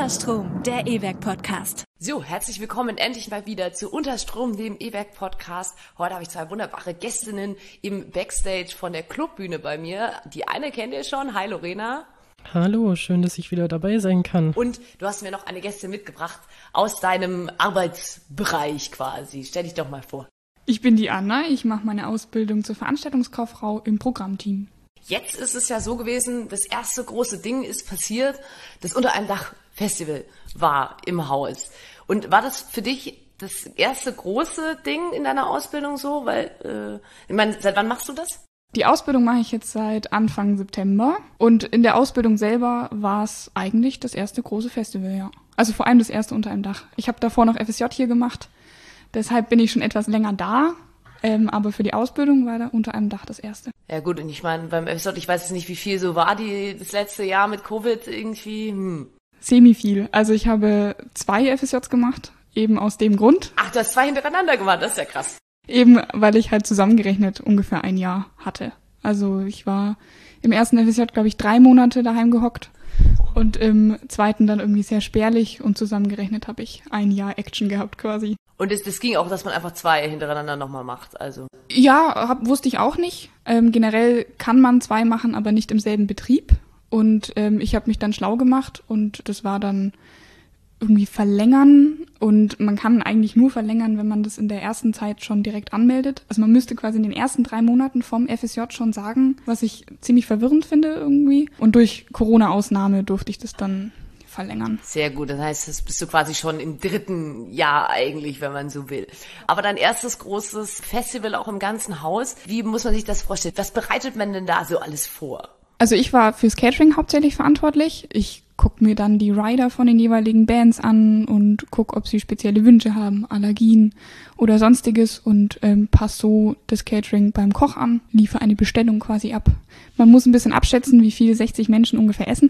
Unterstrom, der E-Werk-Podcast. So, herzlich willkommen endlich mal wieder zu Unterstrom, dem E-Werk-Podcast. Heute habe ich zwei wunderbare Gästinnen im Backstage von der Clubbühne bei mir. Die eine kennt ihr schon. Hi Lorena. Hallo, schön, dass ich wieder dabei sein kann. Und du hast mir noch eine Gästin mitgebracht aus deinem Arbeitsbereich quasi. Stell dich doch mal vor. Ich bin die Anna, ich mache meine Ausbildung zur Veranstaltungskauffrau im Programmteam. Jetzt ist es ja so gewesen, das erste große Ding ist passiert, das Unter einem Dach Festival war im Haus. Und war das für dich das erste große Ding in deiner Ausbildung so? Weil, ich meine, seit wann machst du das? Die Ausbildung mache ich jetzt seit Anfang September und in der Ausbildung selber war es eigentlich das erste große Festival, ja. Also vor allem das erste Unter einem Dach. Ich habe davor noch FSJ hier gemacht, deshalb bin ich schon etwas länger da. Aber für die Ausbildung war da Unter einem Dach das erste. Ja gut, und ich meine, beim FSJ, ich weiß jetzt nicht, wie viel so war das letzte Jahr mit Covid irgendwie. Semi viel. Also ich habe 2 FSJs gemacht, eben aus dem Grund. Ach, du hast 2 hintereinander gemacht, das ist ja krass. Eben, weil ich halt zusammengerechnet ungefähr ein Jahr hatte. Also ich war im ersten FSJ, glaube ich, 3 Monate daheim gehockt und im zweiten dann irgendwie sehr spärlich und zusammengerechnet habe ich ein Jahr Action gehabt quasi. Und das ging auch, dass man einfach 2 hintereinander nochmal macht, also? Ja, wusste ich auch nicht. Generell kann man 2 machen, aber nicht im selben Betrieb. Und ich habe mich dann schlau gemacht und das war dann irgendwie verlängern. Und man kann eigentlich nur verlängern, wenn man das in der ersten Zeit schon direkt anmeldet. Also man müsste quasi in den ersten 3 Monaten vom FSJ schon sagen, was ich ziemlich verwirrend finde irgendwie. Und durch Corona-Ausnahme durfte ich das dann verlängern. Sehr gut, das heißt, das bist du quasi schon im 3. Jahr eigentlich, wenn man so will. Aber dein erstes großes Festival auch im ganzen Haus, wie muss man sich das vorstellen? Was bereitet man denn da so alles vor? Also ich war fürs Catering hauptsächlich verantwortlich. Ich gucke mir dann die Rider von den jeweiligen Bands an und gucke, ob sie spezielle Wünsche haben, Allergien oder sonstiges und passe so das Catering beim Koch an, liefere eine Bestellung quasi ab. Man muss ein bisschen abschätzen, wie viel 60 Menschen ungefähr essen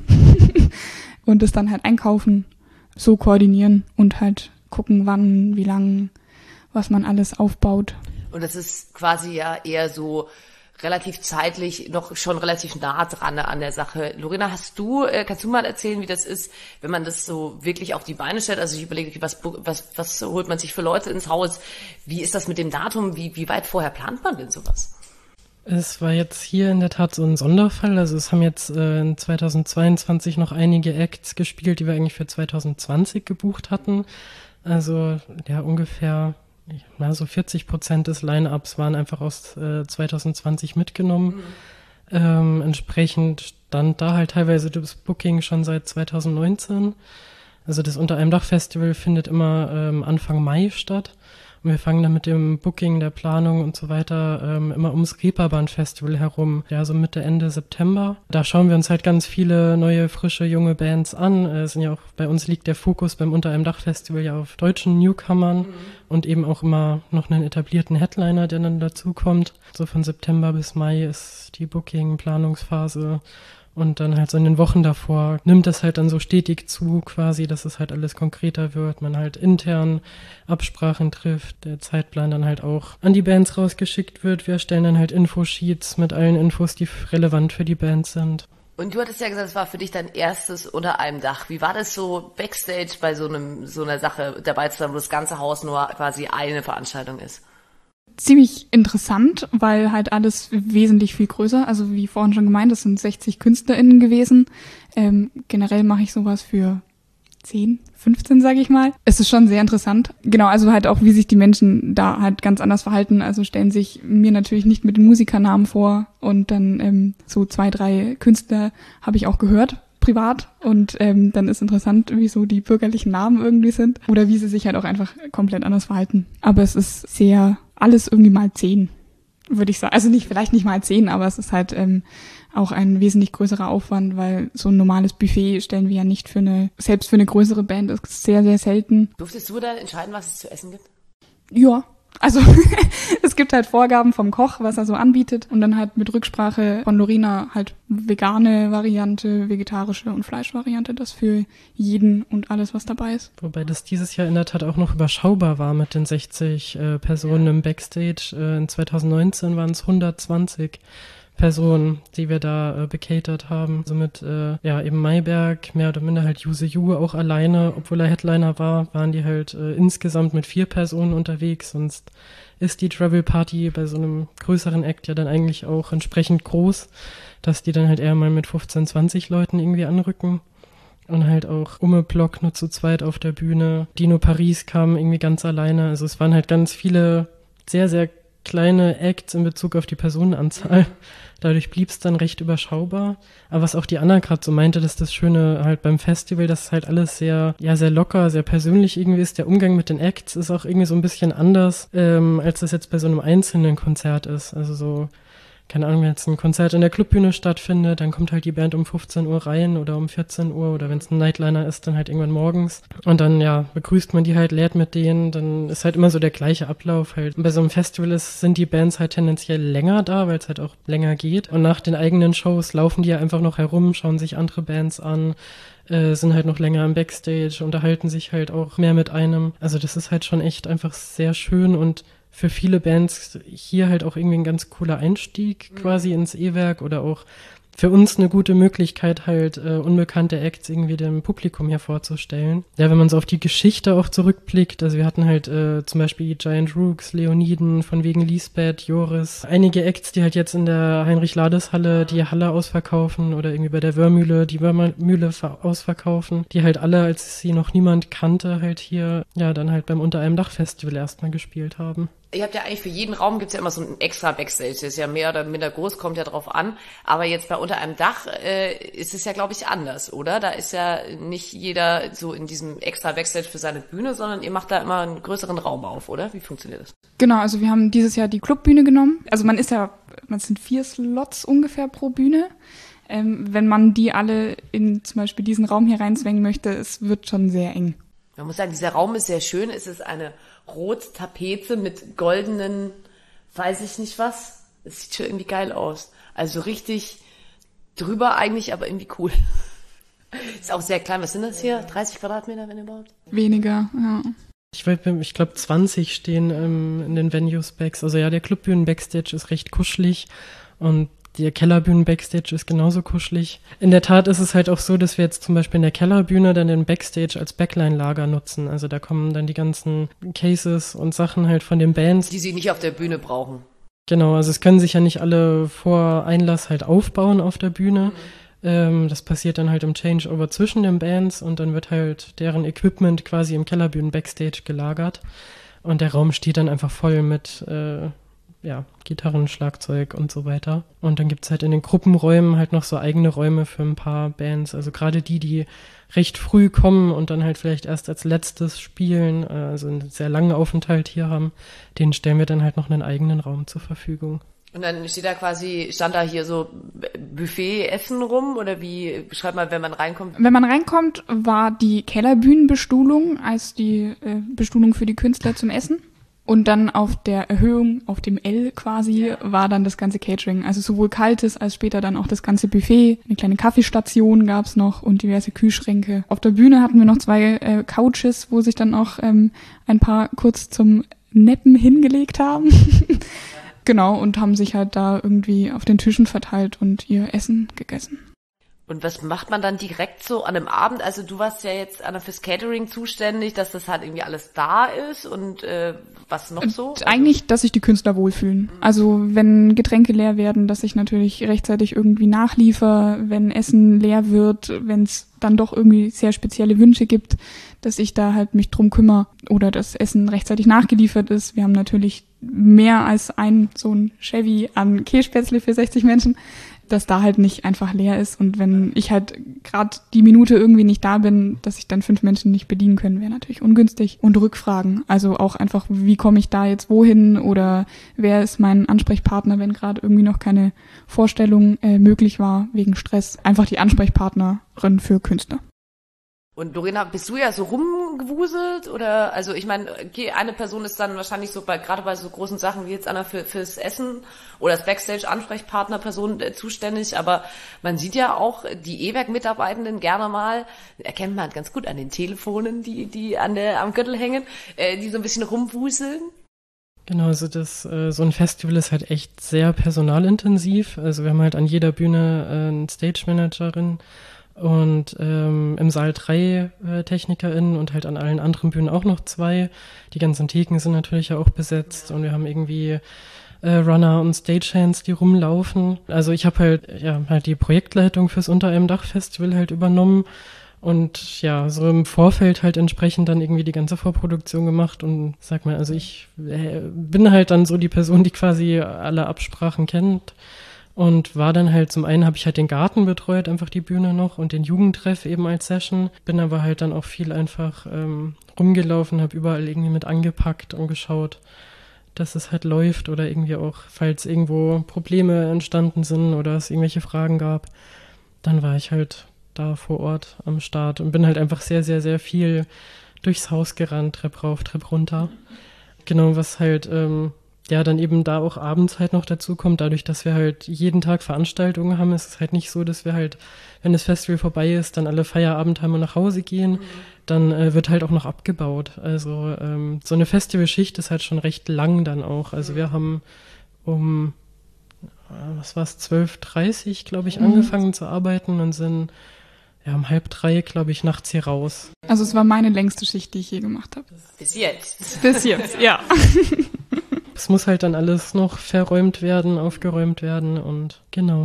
und das dann halt einkaufen, so koordinieren und halt gucken, wann, wie lang, was man alles aufbaut. Und das ist quasi ja eher so relativ zeitlich noch schon relativ nah dran an der Sache. Lorena, kannst du mal erzählen, wie das ist, wenn man das so wirklich auf die Beine stellt? Also ich überlege, was holt man sich für Leute ins Haus? Wie ist das mit dem Datum? Wie weit vorher plant man denn sowas? Es war jetzt hier in der Tat so ein Sonderfall. Also es haben jetzt in 2022 noch einige Acts gespielt, die wir eigentlich für 2020 gebucht hatten. Also ja, ungefähr so 40% des Line-Ups waren einfach aus 2020 mitgenommen. Entsprechend stand da halt teilweise das Booking schon seit 2019. Also das Unter einem Dach Festival findet immer Anfang Mai statt. Und wir fangen dann mit dem Booking, der Planung und so weiter immer ums Reeperbahn-Festival herum, ja, so Mitte, Ende September. Da schauen wir uns halt ganz viele neue, frische, junge Bands an. Sind ja auch, bei uns liegt der Fokus beim Unter einem Dach Festival ja auf deutschen Newcomern und eben auch immer noch einen etablierten Headliner, der dann dazukommt. So von September bis Mai ist die Booking-Planungsphase. Und dann halt so in den Wochen davor nimmt das halt dann so stetig zu quasi, dass es halt alles konkreter wird, man halt intern Absprachen trifft, der Zeitplan dann halt auch an die Bands rausgeschickt wird. Wir erstellen dann halt Infosheets mit allen Infos, die relevant für die Bands sind. Und du hattest ja gesagt, es war für dich dein erstes Unter einem Dach. Wie war das so Backstage bei so einer Sache dabei zu sein, wo das ganze Haus nur quasi eine Veranstaltung ist? Ziemlich interessant, weil halt alles wesentlich viel größer, also wie vorhin schon gemeint, das sind 60 KünstlerInnen gewesen. Generell mache ich sowas für 10, 15, sage ich mal. Es ist schon sehr interessant. Genau, also halt auch, wie sich die Menschen da halt ganz anders verhalten. Also stellen sich mir natürlich nicht mit den Musikernamen vor und dann so 2, 3 Künstler habe ich auch gehört, privat. Und dann ist interessant, wie so die bürgerlichen Namen irgendwie sind oder wie sie sich halt auch einfach komplett anders verhalten. Aber es ist sehr alles irgendwie mal 10, würde ich sagen. Also vielleicht nicht mal 10, aber es ist halt auch ein wesentlich größerer Aufwand, weil so ein normales Buffet stellen wir ja nicht selbst für eine größere Band ist sehr, sehr selten. Durftest du dann entscheiden, was es zu essen gibt? Ja, also es gibt halt Vorgaben vom Koch, was er so anbietet und dann halt mit Rücksprache von Lorena halt vegane Variante, vegetarische und Fleischvariante, das für jeden und alles, was dabei ist. Wobei das dieses Jahr in der Tat auch noch überschaubar war mit den 60 Personen im Backstage. In 2019 waren es 120 Personen, die wir da bekatert haben. So mit eben Mayberg, mehr oder minder halt Yuze Yu auch alleine, obwohl er Headliner war, waren die halt insgesamt mit 4 Personen unterwegs. Sonst ist die Travel Party bei so einem größeren Act ja dann eigentlich auch entsprechend groß, dass die dann halt eher mal mit 15, 20 Leuten irgendwie anrücken. Und halt auch Umme Block nur zu zweit auf der Bühne. Dino Paris kam irgendwie ganz alleine. Also es waren halt ganz viele sehr, sehr kleine Acts in Bezug auf die Personenanzahl. Dadurch blieb es dann recht überschaubar. Aber was auch die Anna gerade so meinte, dass das Schöne halt beim Festival, dass halt alles sehr locker, sehr persönlich irgendwie ist. Der Umgang mit den Acts ist auch irgendwie so ein bisschen anders, als das jetzt bei so einem einzelnen Konzert ist. Also so, keine Ahnung, wenn jetzt ein Konzert in der Clubbühne stattfindet, dann kommt halt die Band um 15 Uhr rein oder um 14 Uhr oder wenn es ein Nightliner ist, dann halt irgendwann morgens. Und dann, begrüßt man die halt, lädt mit denen, dann ist halt immer so der gleiche Ablauf halt. Und bei so einem Festival sind die Bands halt tendenziell länger da, weil es halt auch länger geht. Und nach den eigenen Shows laufen die ja einfach noch herum, schauen sich andere Bands an, sind halt noch länger im Backstage, unterhalten sich halt auch mehr mit einem. Also das ist halt schon echt einfach sehr schön und für viele Bands hier halt auch irgendwie ein ganz cooler Einstieg quasi ins E-Werk oder auch für uns eine gute Möglichkeit, halt unbekannte Acts irgendwie dem Publikum hier vorzustellen. Ja, wenn man so auf die Geschichte auch zurückblickt, also wir hatten halt zum Beispiel Giant Rooks, Leoniden, von wegen Lisbeth, Joris, einige Acts, die halt jetzt in der Heinrich-Lades-Halle die Halle ausverkaufen oder irgendwie bei der Wörmühle die Wörmühle ausverkaufen, die halt alle, als sie noch niemand kannte, halt hier, dann halt beim Unter einem Dach-Festival erstmal gespielt haben. Ihr habt ja eigentlich für jeden Raum gibt's ja immer so ein extra Backstage, das ist ja mehr oder minder groß, kommt ja drauf an, aber jetzt bei Unter einem Dach ist es ja, glaube ich, anders, oder? Da ist ja nicht jeder so in diesem extra Backstage für seine Bühne, sondern ihr macht da immer einen größeren Raum auf, oder? Wie funktioniert das? Genau, also wir haben dieses Jahr die Clubbühne genommen, also man sind 4 Slots ungefähr pro Bühne. Wenn man die alle in zum Beispiel diesen Raum hier reinzwängen möchte, es wird schon sehr eng. Man muss sagen, dieser Raum ist sehr schön. Es ist eine rote Tapete mit goldenen, weiß ich nicht was. Es sieht schon irgendwie geil aus. Also richtig drüber eigentlich, aber irgendwie cool. Ist auch sehr klein. Was sind das hier? 30 Quadratmeter, wenn überhaupt? Weniger, ja. Ich glaube 20 stehen in den Venues Backs. Also der Clubbühnen-Backstage ist recht kuschelig und die Kellerbühnen-Backstage ist genauso kuschelig. In der Tat ist es halt auch so, dass wir jetzt zum Beispiel in der Kellerbühne dann den Backstage als Backline-Lager nutzen. Also da kommen dann die ganzen Cases und Sachen halt von den Bands. Die sie nicht auf der Bühne brauchen. Genau, also es können sich ja nicht alle vor Einlass halt aufbauen auf der Bühne. Das passiert dann halt im Changeover zwischen den Bands und dann wird halt deren Equipment quasi im Kellerbühnen-Backstage gelagert. Und der Raum steht dann einfach voll mit Gitarren, Schlagzeug und so weiter. Und dann gibt's halt in den Gruppenräumen halt noch so eigene Räume für ein paar Bands. Also gerade die recht früh kommen und dann halt vielleicht erst als letztes spielen, also einen sehr langen Aufenthalt hier haben, denen stellen wir dann halt noch einen eigenen Raum zur Verfügung. Und dann stand da hier so Buffet-Essen rum oder wie, beschreib mal, wenn man reinkommt? Wenn man reinkommt, war die Kellerbühnenbestuhlung als die Bestuhlung für die Künstler zum Essen. Und dann auf der Erhöhung, auf dem L quasi, war dann das ganze Catering. Also sowohl kaltes als später dann auch das ganze Buffet. Eine kleine Kaffeestation gab's noch und diverse Kühlschränke. Auf der Bühne hatten wir noch 2 Couches, wo sich dann auch ein paar kurz zum Neppen hingelegt haben. Genau, und haben sich halt da irgendwie auf den Tischen verteilt und ihr Essen gegessen. Und was macht man dann direkt so an einem Abend? Also du warst ja jetzt fürs Catering zuständig, dass das halt irgendwie alles da ist und was noch so? Eigentlich, dass sich die Künstler wohlfühlen. Also wenn Getränke leer werden, dass ich natürlich rechtzeitig irgendwie nachliefer, wenn Essen leer wird, wenn es dann doch irgendwie sehr spezielle Wünsche gibt, dass ich da halt mich drum kümmere oder das Essen rechtzeitig nachgeliefert ist. Wir haben natürlich mehr als so ein Chevy an Kässpätzle für 60 Menschen, dass da halt nicht einfach leer ist und wenn ich halt gerade die Minute irgendwie nicht da bin, dass sich dann 5 Menschen nicht bedienen können, wäre natürlich ungünstig. Und Rückfragen, also auch einfach, wie komme ich da jetzt wohin oder wer ist mein Ansprechpartner, wenn gerade irgendwie noch keine Vorstellung möglich war wegen Stress. Einfach die Ansprechpartnerin für Künstler. Und Lorena, bist du ja so rumgewuselt oder, also ich meine, okay, eine Person ist dann wahrscheinlich so gerade bei so großen Sachen wie jetzt Anna fürs Essen oder das Backstage-Ansprechpartner-Person zuständig, aber man sieht ja auch die E-Werk-Mitarbeitenden gerne mal, erkennt man ganz gut an den Telefonen, die am Gürtel hängen, die so ein bisschen rumwuseln. Genau, also so ein Festival ist halt echt sehr personalintensiv. Also wir haben halt an jeder Bühne einen Stage-Managerin und im Saal 3 TechnikerInnen und halt an allen anderen Bühnen auch noch 2. Die ganzen Theken sind natürlich ja auch besetzt und wir haben irgendwie Runner und Stagehands, die rumlaufen. Also ich habe halt die Projektleitung fürs Unter einem Dach Festival halt übernommen und ja, so im Vorfeld halt entsprechend dann irgendwie die ganze Vorproduktion gemacht und sag mal, also ich bin halt dann so die Person, die quasi alle Absprachen kennt und war dann halt, zum einen habe ich halt den Garten betreut, einfach die Bühne noch und den Jugendtreff eben als Session, bin aber halt dann auch viel einfach rumgelaufen, habe überall irgendwie mit angepackt und geschaut, dass es halt läuft oder irgendwie auch, falls irgendwo Probleme entstanden sind oder es irgendwelche Fragen gab, dann war ich halt da vor Ort am Start und bin halt einfach sehr, sehr, sehr viel durchs Haus gerannt, Trepp rauf, Trepp runter. Genau, was halt, dann eben da auch abends halt noch dazu kommt, dadurch, dass wir halt jeden Tag Veranstaltungen haben, ist es halt nicht so, dass wir halt, wenn das Festival vorbei ist, dann alle Feierabend haben und nach Hause gehen, dann wird halt auch noch abgebaut. Also so eine Festivalschicht ist halt schon recht lang dann auch. Also wir haben um, 12:30, glaube ich, angefangen zu arbeiten und sind um 2:30, glaube ich, nachts hier raus. Also es war meine längste Schicht, die ich je gemacht habe. Bis jetzt. Bis jetzt, ja. Es muss halt dann alles noch verräumt werden, aufgeräumt werden und genau,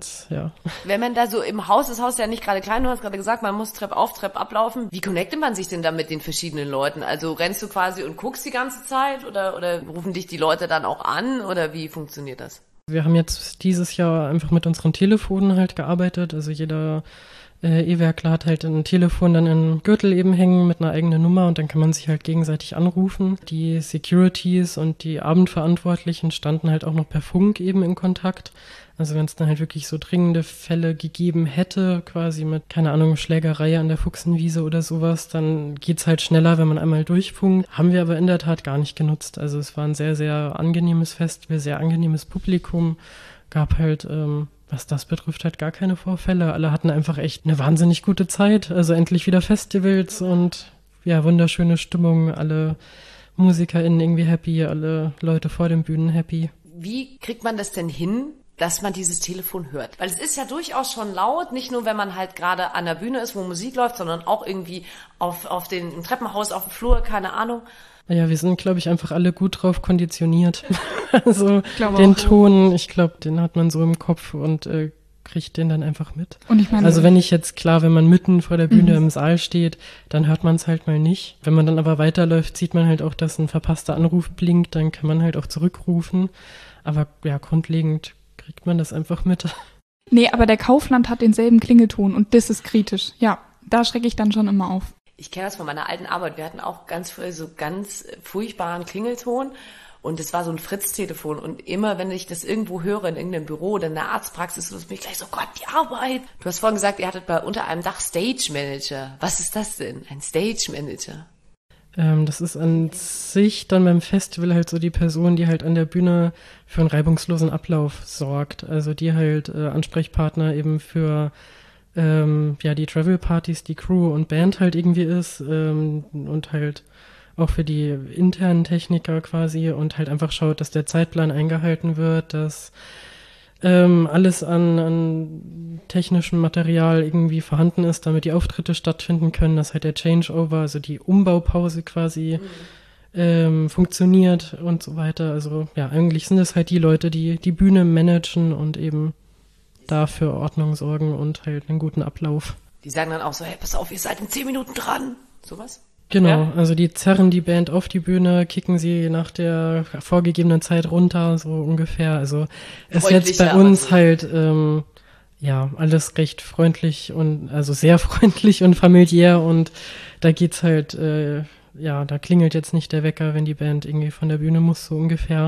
Wenn man da so im Haus, das Haus ist ja nicht gerade klein, du hast gerade gesagt, man muss Trepp auf, Trepp ablaufen. Wie connectet man sich denn da mit den verschiedenen Leuten? Also rennst du quasi und guckst die ganze Zeit oder rufen dich die Leute dann auch an oder wie funktioniert das? Wir haben jetzt dieses Jahr einfach mit unseren Telefonen halt gearbeitet, also jeder E-Werkler hat halt ein Telefon dann im Gürtel eben hängen mit einer eigenen Nummer und dann kann man sich halt gegenseitig anrufen. Die Securities und die Abendverantwortlichen standen halt auch noch per Funk eben in Kontakt. Also wenn es dann halt wirklich so dringende Fälle gegeben hätte, quasi mit, keine Ahnung, Schlägerei an der Fuchsenwiese oder sowas, dann geht's halt schneller, wenn man einmal durchfunkt. Haben wir aber in der Tat gar nicht genutzt. Also es war ein sehr, sehr angenehmes Festival, sehr angenehmes Publikum. Gab halt, was das betrifft, halt gar keine Vorfälle. Alle hatten einfach echt eine wahnsinnig gute Zeit. Also endlich wieder Festivals und ja, wunderschöne Stimmung. Alle MusikerInnen irgendwie happy, alle Leute vor den Bühnen happy. Wie kriegt man das denn hin, dass man dieses Telefon hört? Weil es ist ja durchaus schon laut, nicht nur wenn man halt gerade an der Bühne ist, wo Musik läuft, sondern auch irgendwie im Treppenhaus, auf dem Flur, keine Ahnung. Ja, wir sind, glaube ich, einfach alle gut drauf konditioniert. Also den Ton, ich glaube, den hat man so im Kopf und kriegt den dann einfach mit. Und ich meine, also wenn man mitten vor der Bühne im Saal steht, dann hört man es halt mal nicht. Wenn man dann aber weiterläuft, sieht man halt auch, dass ein verpasster Anruf blinkt, dann kann man halt auch zurückrufen. Aber ja, grundlegend kriegt man das einfach mit. Nee, aber der Kaufland hat denselben Klingelton und das ist kritisch. Ja, da schrecke ich dann schon immer auf. Ich kenne das von meiner alten Arbeit. Wir hatten auch ganz früh so ganz furchtbaren Klingelton und es war so ein Fritz-Telefon und immer, wenn ich das irgendwo höre in irgendeinem Büro oder in der Arztpraxis, so ist mir gleich so, Gott, die Arbeit. Du hast vorhin gesagt, ihr hattet bei Unter einem Dach Stage Manager. Was ist das denn? Ein Stage Manager? Das ist an sich dann beim Festival halt so die Person, die halt an der Bühne für einen reibungslosen Ablauf sorgt. Also die halt Ansprechpartner eben für die Travel-Partys, die Crew und Band halt irgendwie ist und halt auch für die internen Techniker quasi und halt einfach schaut, dass der Zeitplan eingehalten wird, dass alles an technischem Material irgendwie vorhanden ist, damit die Auftritte stattfinden können, dass halt der Changeover, also die Umbaupause quasi funktioniert und so weiter. Also ja, eigentlich sind es halt die Leute, die die Bühne managen und eben da für Ordnung sorgen und halt einen guten Ablauf. Die sagen dann auch so, hey, pass auf, ihr seid in 10 Minuten dran. Sowas? Genau, Ja? Also die zerren die Band auf die Bühne, kicken sie nach der vorgegebenen Zeit runter, so ungefähr. Also ist jetzt bei uns halt alles recht freundlich und also sehr freundlich und familiär und da geht's halt, da klingelt jetzt nicht der Wecker, wenn die Band irgendwie von der Bühne muss, so ungefähr.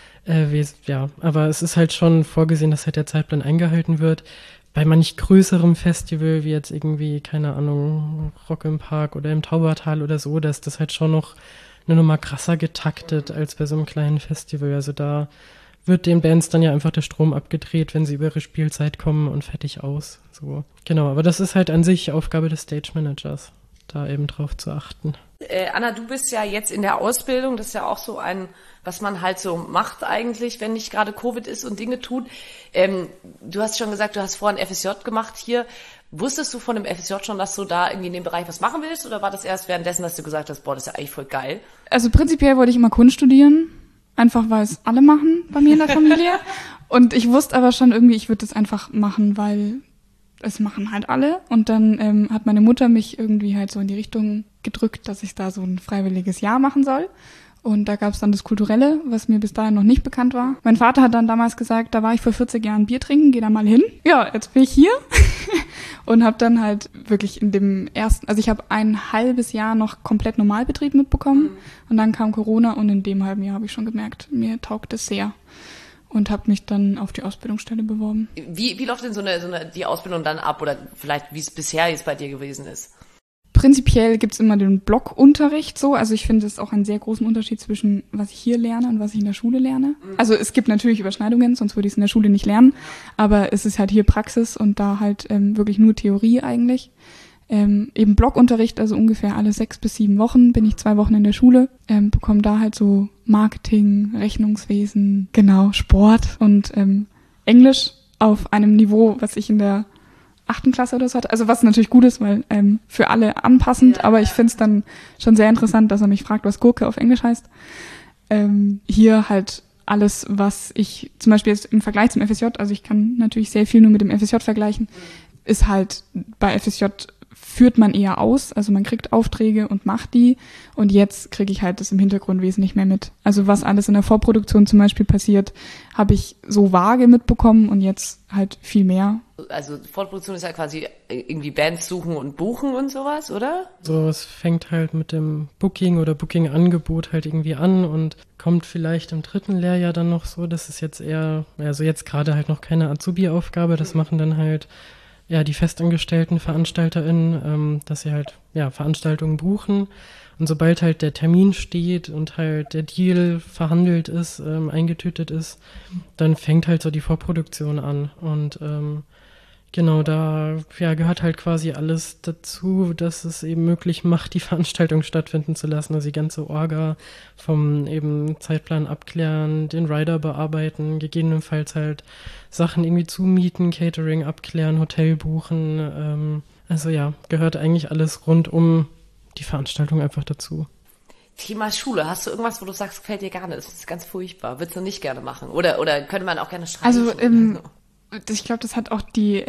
Aber es ist halt schon vorgesehen, dass halt der Zeitplan eingehalten wird. Bei manch größerem Festival, wie jetzt irgendwie, keine Ahnung, Rock im Park oder im Taubertal oder so, da ist das halt schon noch eine Nummer krasser getaktet als bei so einem kleinen Festival. Also da wird den Bands dann ja einfach der Strom abgedreht, wenn sie über ihre Spielzeit kommen und fertig aus. So. Genau, aber das ist halt an sich Aufgabe des Stage Managers, da eben drauf zu achten. Anna, du bist ja jetzt in der Ausbildung, das ist ja auch so was man halt so macht eigentlich, wenn nicht gerade Covid ist und Dinge tut. Du hast schon gesagt, du hast vorhin FSJ gemacht hier. Wusstest du von dem FSJ schon, dass du da irgendwie in dem Bereich was machen willst, oder war das erst währenddessen, dass du gesagt hast, boah, das ist ja eigentlich voll geil? Also prinzipiell wollte ich immer Kunst studieren, einfach weil es alle machen bei mir in der Familie. Und ich wusste aber schon irgendwie, ich würde das einfach machen, weil es machen halt alle. Und dann hat meine Mutter mich irgendwie halt so in die Richtung gedrückt, dass ich da so ein freiwilliges Jahr machen soll. Und da gab es dann das Kulturelle, was mir bis dahin noch nicht bekannt war. Mein Vater hat dann damals gesagt, da war ich vor 40 Jahren Bier trinken, geh da mal hin. Ja, jetzt bin ich hier und habe dann halt wirklich in dem also ich habe ein halbes Jahr noch komplett Normalbetrieb mitbekommen und dann kam Corona und in dem halben Jahr habe ich schon gemerkt, mir taugt es sehr und habe mich dann auf die Ausbildungsstelle beworben. Wie läuft denn die Ausbildung dann ab, oder vielleicht wie es bisher jetzt bei dir gewesen ist? Prinzipiell gibt's immer den Blockunterricht so. Also ich finde, es ist auch einen sehr großen Unterschied zwischen, was ich hier lerne und was ich in der Schule lerne. Also es gibt natürlich Überschneidungen, sonst würde ich es in der Schule nicht lernen. Aber es ist halt hier Praxis und da halt wirklich nur Theorie eigentlich. Eben Blockunterricht, also ungefähr alle 6 bis 7 Wochen bin ich 2 Wochen in der Schule. Bekomme da halt so Marketing, Rechnungswesen, genau, Sport und Englisch auf einem Niveau, was ich in der 8. Klasse oder so hatte. Also was natürlich gut ist, weil für alle anpassend, ja, aber ich finde es dann schon sehr interessant, dass er mich fragt, was Gurke auf Englisch heißt. Hier halt alles, was ich zum Beispiel jetzt im Vergleich zum FSJ, also ich kann natürlich sehr viel nur mit dem FSJ vergleichen, ist halt bei FSJ führt man eher aus, also man kriegt Aufträge und macht die, und jetzt kriege ich halt das im Hintergrund wesentlich mehr mit. Also was alles in der Vorproduktion zum Beispiel passiert, habe ich so vage mitbekommen und jetzt halt viel mehr. Also Vorproduktion ist ja quasi irgendwie Bands suchen und buchen und sowas, oder? So, es fängt halt mit dem Booking oder Booking-Angebot halt irgendwie an und kommt vielleicht im 3. Lehrjahr dann noch so, das ist jetzt eher, also jetzt gerade halt noch keine Azubi-Aufgabe, das machen dann halt ja die festangestellten VeranstalterInnen, dass sie halt ja Veranstaltungen buchen, und sobald halt der Termin steht und halt der Deal verhandelt ist, eingetütet ist, dann fängt halt so die Vorproduktion an, und genau, da ja, gehört halt quasi alles dazu, dass es eben möglich macht, die Veranstaltung stattfinden zu lassen. Also die ganze Orga vom eben Zeitplan abklären, den Rider bearbeiten, gegebenenfalls halt Sachen irgendwie zumieten, Catering abklären, Hotel buchen. Also ja, gehört eigentlich alles rund um die Veranstaltung einfach dazu. Thema Schule. Hast du irgendwas, wo du sagst, gefällt dir gar nicht? Das ist ganz furchtbar. Würdest du nicht gerne machen? Oder könnte man auch gerne streichen? Also ich glaube, das hat auch die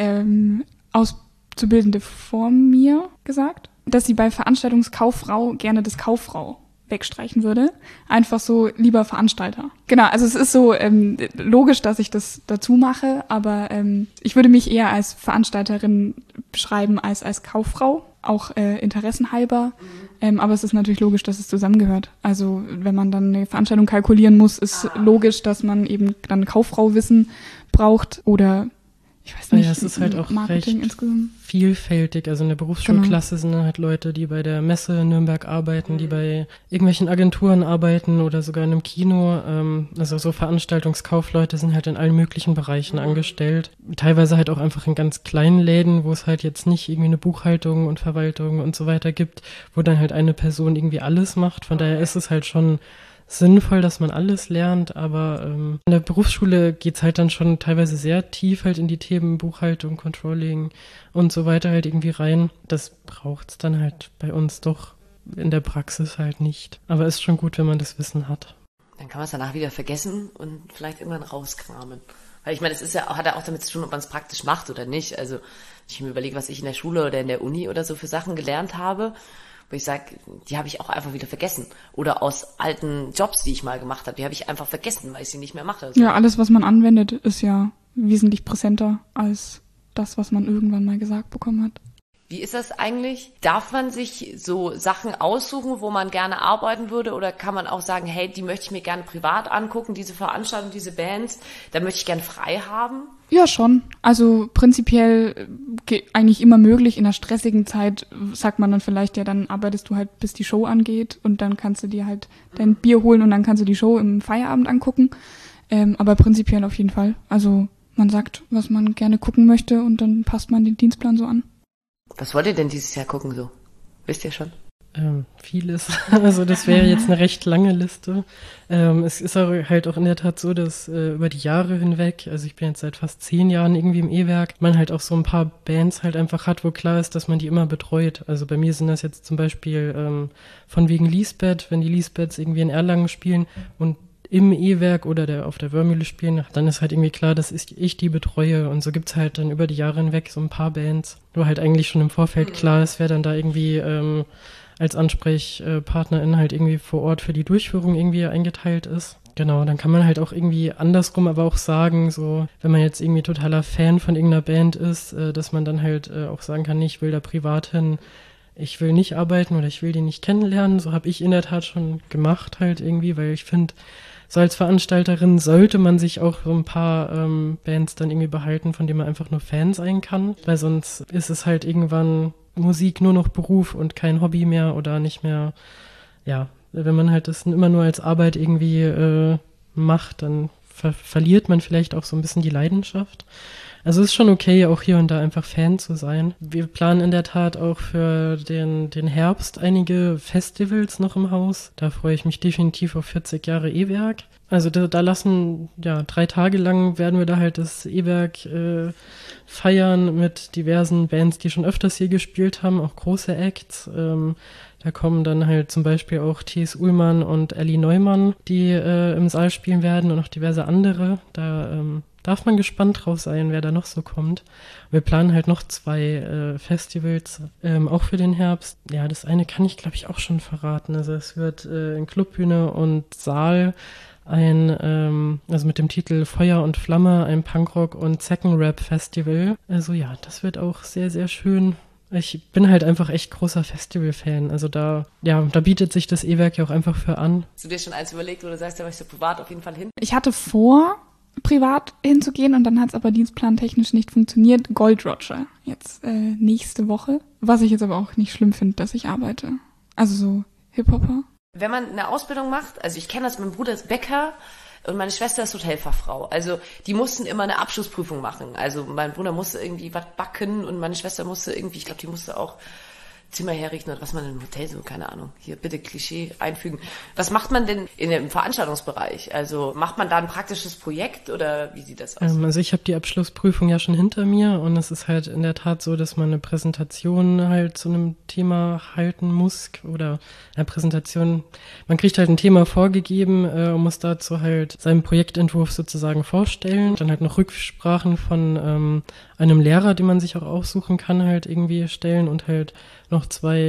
Auszubildende vor mir gesagt, dass sie bei Veranstaltungskauffrau gerne das Kauffrau wegstreichen würde. Einfach so, lieber Veranstalter. Genau, also es ist so logisch, dass ich das dazu mache, aber ich würde mich eher als Veranstalterin beschreiben als Kauffrau, auch interessenhalber. Aber es ist natürlich logisch, dass es zusammengehört. Also wenn man dann eine Veranstaltung kalkulieren muss, ist logisch, dass man eben dann Kauffrauwissen braucht oder ich weiß nicht, ja, es ist halt auch Marketing recht insgesamt vielfältig. Also in der Berufsschulklasse sind dann halt Leute, die bei der Messe in Nürnberg arbeiten, die bei irgendwelchen Agenturen arbeiten oder sogar in einem Kino. Also so Veranstaltungskaufleute sind halt in allen möglichen Bereichen angestellt. Teilweise halt auch einfach in ganz kleinen Läden, wo es halt jetzt nicht irgendwie eine Buchhaltung und Verwaltung und so weiter gibt, wo dann halt eine Person irgendwie alles macht. Von daher ist es halt schon sinnvoll, dass man alles lernt, aber in der Berufsschule geht's halt dann schon teilweise sehr tief halt in die Themen Buchhaltung, Controlling und so weiter halt irgendwie rein. Das braucht's dann halt bei uns doch in der Praxis halt nicht. Aber ist schon gut, wenn man das Wissen hat. Dann kann man es danach wieder vergessen und vielleicht irgendwann rauskramen. Weil ich meine, es ist ja, hat ja auch damit zu tun, ob man es praktisch macht oder nicht. Also ich mir überlege, was ich in der Schule oder in der Uni oder so für Sachen gelernt habe, wo ich sage, die habe ich auch einfach wieder vergessen. Oder aus alten Jobs, die ich mal gemacht habe, die habe ich einfach vergessen, weil ich sie nicht mehr mache. So. Ja, alles, was man anwendet, ist ja wesentlich präsenter als das, was man irgendwann mal gesagt bekommen hat. Wie ist das eigentlich? Darf man sich so Sachen aussuchen, wo man gerne arbeiten würde? Oder kann man auch sagen, hey, die möchte ich mir gerne privat angucken, diese Veranstaltungen, diese Bands, da möchte ich gerne frei haben? Ja, schon. Also prinzipiell eigentlich immer möglich. In einer stressigen Zeit sagt man dann vielleicht, ja, dann arbeitest du halt, bis die Show angeht und dann kannst du dir halt dein Bier holen und dann kannst du die Show im Feierabend angucken. Aber prinzipiell auf jeden Fall. Also man sagt, was man gerne gucken möchte und dann passt man den Dienstplan so an. Was wollt ihr denn dieses Jahr gucken so? Wisst ihr schon? Vieles. Also das wäre jetzt eine recht lange Liste. Es ist halt auch in der Tat so, dass über die Jahre hinweg, also ich bin jetzt seit fast 10 Jahren irgendwie im E-Werk, man halt auch so ein paar Bands halt einfach hat, wo klar ist, dass man die immer betreut. Also bei mir sind das jetzt zum Beispiel von wegen Lisbeth, wenn die Lisbeths irgendwie in Erlangen spielen und im E-Werk oder auf der Wörmühle spielen, dann ist halt irgendwie klar, dass ich die betreue. Und so gibt's halt dann über die Jahre hinweg so ein paar Bands, wo halt eigentlich schon im Vorfeld klar ist, wer dann da irgendwie als Ansprechpartnerin halt irgendwie vor Ort für die Durchführung irgendwie eingeteilt ist. Genau, dann kann man halt auch irgendwie andersrum aber auch sagen, so, wenn man jetzt irgendwie totaler Fan von irgendeiner Band ist, dass man dann halt auch sagen kann, nee, ich will da privat hin, ich will nicht arbeiten oder ich will die nicht kennenlernen. So habe ich in der Tat schon gemacht halt irgendwie, weil ich finde, so als Veranstalterin sollte man sich auch so ein paar Bands dann irgendwie behalten, von denen man einfach nur Fan sein kann, weil sonst ist es halt irgendwann Musik nur noch Beruf und kein Hobby mehr oder nicht mehr, ja, wenn man halt das immer nur als Arbeit irgendwie macht, dann verliert man vielleicht auch so ein bisschen die Leidenschaft. Also es ist schon okay, auch hier und da einfach Fan zu sein. Wir planen in der Tat auch für den Herbst einige Festivals noch im Haus. Da freue ich mich definitiv auf 40 Jahre E-Werk. Also da lassen, 3 Tage lang werden wir da halt das E-Werk feiern mit diversen Bands, die schon öfters hier gespielt haben, auch große Acts. Da kommen dann halt zum Beispiel auch T.S. Ullmann und Ellie Neumann, die im Saal spielen werden und noch diverse andere. Da darf man gespannt drauf sein, wer da noch so kommt. Wir planen halt noch 2 Festivals, auch für den Herbst. Ja, das eine kann ich, glaube ich, auch schon verraten. Also es wird in Clubbühne und Saal also mit dem Titel Feuer und Flamme, ein Punkrock- und Zeckenrap-Festival. Also ja, das wird auch sehr, sehr schön. Ich bin halt einfach echt großer Festival-Fan. Also da bietet sich das E-Werk ja auch einfach für an. Hast du dir schon eins überlegt, oder sagst, da möchtest du privat auf jeden Fall hin? Ich hatte vor, privat hinzugehen und dann hat es aber dienstplantechnisch nicht funktioniert. Gold Roger jetzt nächste Woche. Was ich jetzt aber auch nicht schlimm finde, dass ich arbeite. Also so Hip-Hopper. Wenn man eine Ausbildung macht, also ich kenne das, mein Bruder ist Bäcker und meine Schwester ist Hotelfachfrau. Also die mussten immer eine Abschlussprüfung machen. Also mein Bruder musste irgendwie was backen und meine Schwester musste irgendwie, ich glaube, die musste auch Zimmer herrichten oder was man im Hotel so, keine Ahnung, hier bitte Klischee einfügen. Was macht man denn im Veranstaltungsbereich? Also macht man da ein praktisches Projekt oder wie sieht das aus? Also ich habe die Abschlussprüfung ja schon hinter mir und es ist halt in der Tat so, dass man eine Präsentation halt zu einem Thema halten muss oder eine Präsentation, man kriegt halt ein Thema vorgegeben und muss dazu halt seinen Projektentwurf sozusagen vorstellen. Dann halt noch Rücksprachen von einem Lehrer, den man sich auch aussuchen kann, halt irgendwie stellen und halt noch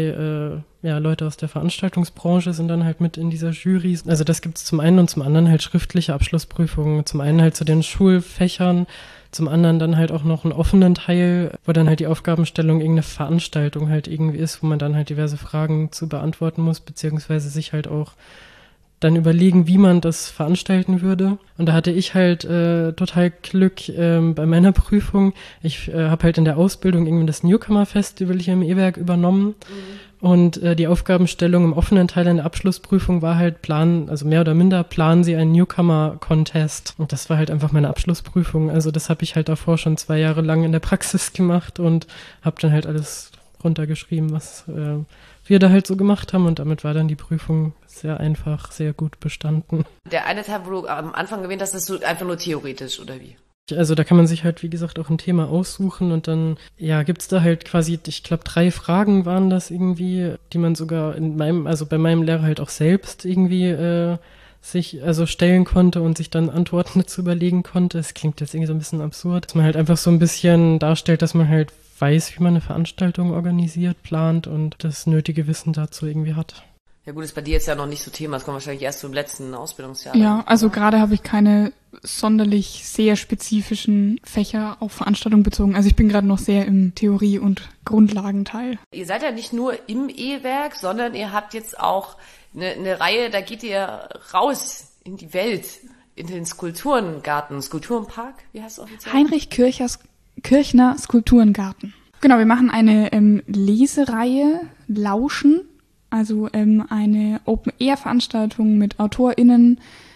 2 Leute aus der Veranstaltungsbranche sind dann halt mit in dieser Jury. Also das gibt's zum einen und zum anderen halt schriftliche Abschlussprüfungen. Zum einen halt zu den Schulfächern, zum anderen dann halt auch noch einen offenen Teil, wo dann halt die Aufgabenstellung irgendeine Veranstaltung halt irgendwie ist, wo man dann halt diverse Fragen zu beantworten muss, beziehungsweise sich halt auch dann überlegen, wie man das veranstalten würde. Und da hatte ich halt total Glück bei meiner Prüfung. Ich habe halt in der Ausbildung irgendwie das Newcomer-Festival hier im E-Werk übernommen. Und die Aufgabenstellung im offenen Teil in der Abschlussprüfung war halt also mehr oder minder planen Sie einen Newcomer-Contest. Und das war halt einfach meine Abschlussprüfung. Also das habe ich halt davor schon 2 Jahre lang in der Praxis gemacht und habe dann halt alles runtergeschrieben, was wir da halt so gemacht haben. Und damit war dann die Prüfung sehr einfach, sehr gut bestanden. Der eine Teil, wo du am Anfang erwähnt hast, ist so einfach nur theoretisch, oder wie? Also da kann man sich halt, wie gesagt, auch ein Thema aussuchen und dann, gibt's da halt quasi, ich glaube 3 Fragen waren das irgendwie, die man sogar bei meinem Lehrer halt auch selbst irgendwie sich stellen konnte und sich dann Antworten dazu überlegen konnte. Es klingt jetzt irgendwie so ein bisschen absurd, dass man halt einfach so ein bisschen darstellt, dass man halt weiß, wie man eine Veranstaltung organisiert, plant und das nötige Wissen dazu irgendwie hat. Ja gut, ist bei dir jetzt ja noch nicht so Thema, das kommt wahrscheinlich erst zum letzten Ausbildungsjahr. Ja, also gerade habe ich keine sonderlich sehr spezifischen Fächer auf Veranstaltungen bezogen. Also ich bin gerade noch sehr im Theorie- und Grundlagenteil. Ihr seid ja nicht nur im E-Werk, sondern ihr habt jetzt auch eine Reihe, da geht ihr raus in die Welt, in den Skulpturengarten, Skulpturenpark, wie heißt es offiziell? Heinrich Kirchner Skulpturengarten. Genau, wir machen eine Lesereihe, Lauschen, also eine Open-Air-Veranstaltung mit AutorInnen,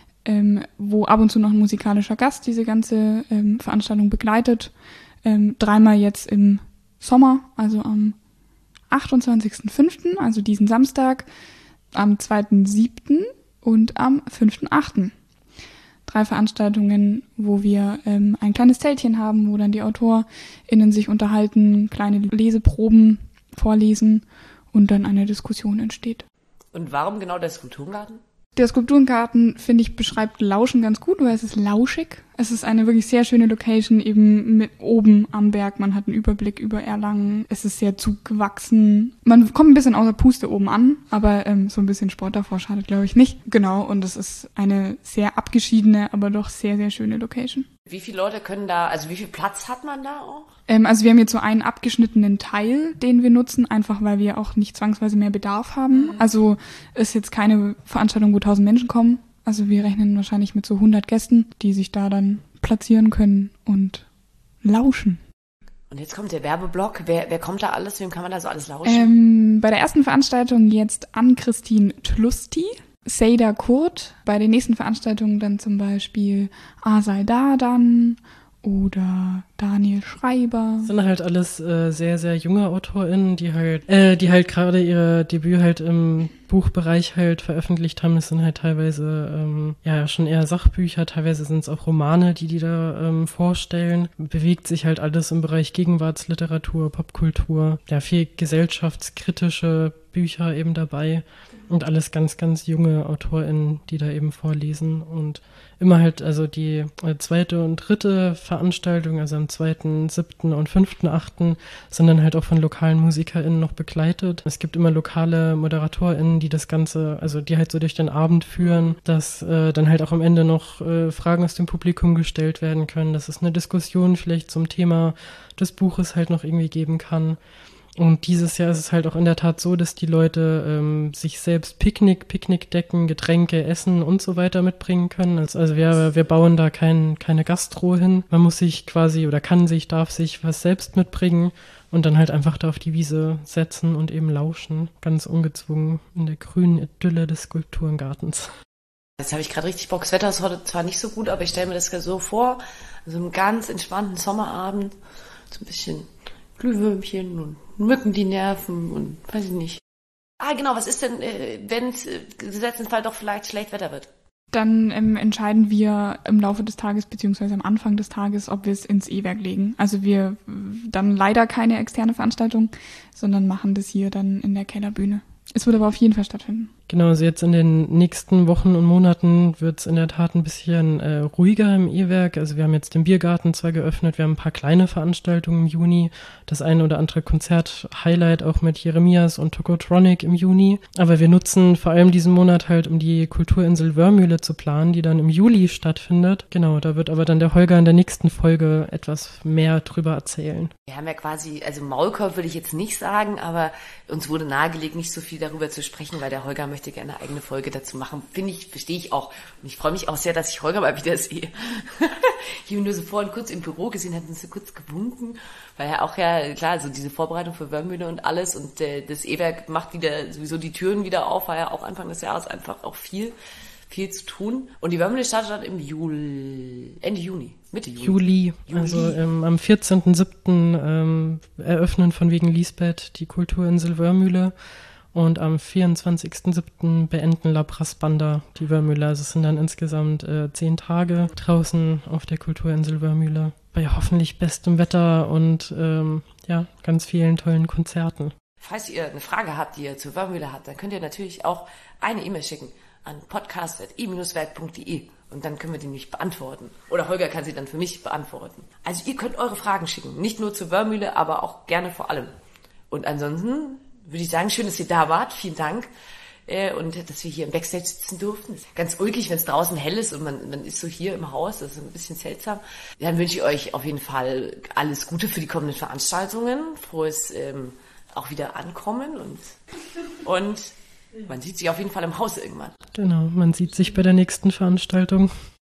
wo ab und zu noch ein musikalischer Gast diese ganze Veranstaltung begleitet. 3-mal jetzt im Sommer, also am 28.05., also diesen Samstag, am 2.07. und am 5.08. 3 Veranstaltungen, wo wir ein kleines Zeltchen haben, wo dann die AutorInnen sich unterhalten, kleine Leseproben vorlesen und dann eine Diskussion entsteht. Und warum genau der Skulpturengarten? Der Skulpturengarten, finde ich, beschreibt Lauschen ganz gut, weil es ist lauschig. Es ist eine wirklich sehr schöne Location, eben mit oben am Berg. Man hat einen Überblick über Erlangen. Es ist sehr zugewachsen. Man kommt ein bisschen außer Puste oben an, aber so ein bisschen Sport davor schadet, glaube ich, nicht. Genau, und es ist eine sehr abgeschiedene, aber doch sehr, sehr schöne Location. Wie viele Leute können da, also wie viel Platz hat man da auch? Also wir haben jetzt so einen abgeschnittenen Teil, den wir nutzen, einfach weil wir auch nicht zwangsweise mehr Bedarf haben. Also ist jetzt keine Veranstaltung, wo 1000 Menschen kommen. Also wir rechnen wahrscheinlich mit so 100 Gästen, die sich da dann platzieren können und lauschen. Und jetzt kommt der Werbeblock. Wer kommt da alles? Wem kann man da so alles lauschen? Bei der ersten Veranstaltung jetzt Ann-Christine Tlusti, Seyda Kurt. Bei den nächsten Veranstaltungen dann zum Beispiel Asal Dadan oder Daniel Schreiber. Das sind halt alles sehr, sehr junge AutorInnen, die halt gerade ihr Debüt halt im Buchbereich halt veröffentlicht haben. Das sind halt teilweise schon eher Sachbücher, teilweise sind es auch Romane, die da vorstellen. Bewegt sich halt alles im Bereich Gegenwartsliteratur, Popkultur, ja, viel gesellschaftskritische Bücher eben dabei und alles ganz, ganz junge AutorInnen, die da eben vorlesen und immer halt, also die zweite und dritte Veranstaltung, also am 2.7. und 5.8. sind dann halt auch von lokalen MusikerInnen noch begleitet. Es gibt immer lokale ModeratorInnen, die das Ganze, also die halt so durch den Abend führen, dass dann halt auch am Ende noch Fragen aus dem Publikum gestellt werden können, dass es eine Diskussion vielleicht zum Thema des Buches halt noch irgendwie geben kann. Und dieses Jahr ist es halt auch in der Tat so, dass die Leute sich selbst Picknickdecken, Getränke, Essen und so weiter mitbringen können. Also wir bauen da keine Gastro hin. Man muss sich quasi oder darf sich was selbst mitbringen und dann halt einfach da auf die Wiese setzen und eben lauschen. Ganz ungezwungen in der grünen Idylle des Skulpturengartens. Jetzt habe ich gerade richtig Bock. Das Wetter ist heute zwar nicht so gut, aber ich stelle mir das so vor, so einen ganz entspannten Sommerabend, so ein bisschen Glühwürmchen und Mücken, die nerven und weiß ich nicht. Genau, was ist denn, wenn es gesetzten Fall doch vielleicht schlecht Wetter wird? Dann entscheiden wir im Laufe des Tages beziehungsweise am Anfang des Tages, ob wir es ins E-Werk legen. Also wir dann leider keine externe Veranstaltung, sondern machen das hier dann in der Kellerbühne. Es wird aber auf jeden Fall stattfinden. Genau, also jetzt in den nächsten Wochen und Monaten wird es in der Tat ein bisschen ruhiger im E-Werk. Also wir haben jetzt den Biergarten zwar geöffnet, wir haben ein paar kleine Veranstaltungen im Juni, das eine oder andere Konzert-Highlight auch mit Jeremias und Tokotronic im Juni. Aber wir nutzen vor allem diesen Monat halt, um die Kulturinsel Wörmühle zu planen, die dann im Juli stattfindet. Genau, da wird aber dann der Holger in der nächsten Folge etwas mehr drüber erzählen. Wir haben ja quasi, also Maulkorb würde ich jetzt nicht sagen, aber uns wurde nahegelegt, nicht so viel darüber zu sprechen, weil der Holger möchte gerne eine eigene Folge dazu machen. Verstehe ich auch. Und ich freue mich auch sehr, dass ich Holger mal wieder sehe. Ich habe ihn nur so vorhin kurz im Büro gesehen, hat uns so kurz gewunken, weil er auch klar, so diese Vorbereitung für Wörmühle und alles und das E-Werk macht wieder sowieso die Türen wieder auf, war ja auch Anfang des Jahres einfach auch viel zu tun. Und die Wörmühle startet dann im Ende Juni, Mitte Juli. Juli. Also am 14.07. Eröffnen von wegen Lisbeth die Kulturinsel Wörmühle. Und am 24.07. beenden La Brassbanda die Wörmühle. Also es sind dann insgesamt 10 Tage draußen auf der Kulturinsel Wörmühle. Bei hoffentlich bestem Wetter und ganz vielen tollen Konzerten. Falls ihr eine Frage habt, die ihr zur Wörmühle habt, dann könnt ihr natürlich auch eine E-Mail schicken an podcast@i-werk.de und dann können wir die nicht beantworten. Oder Holger kann sie dann für mich beantworten. Also ihr könnt eure Fragen schicken. Nicht nur zur Wörmühle, aber auch gerne vor allem. Und ansonsten würde ich sagen, schön, dass ihr da wart. Vielen Dank. Und dass wir hier im Backstage sitzen durften. Das ist ganz ulkig, wenn es draußen hell ist und man ist so hier im Haus. Das ist ein bisschen seltsam. Dann wünsche ich euch auf jeden Fall alles Gute für die kommenden Veranstaltungen. Frohes auch wieder ankommen und man sieht sich auf jeden Fall im Haus irgendwann. Genau, man sieht sich bei der nächsten Veranstaltung.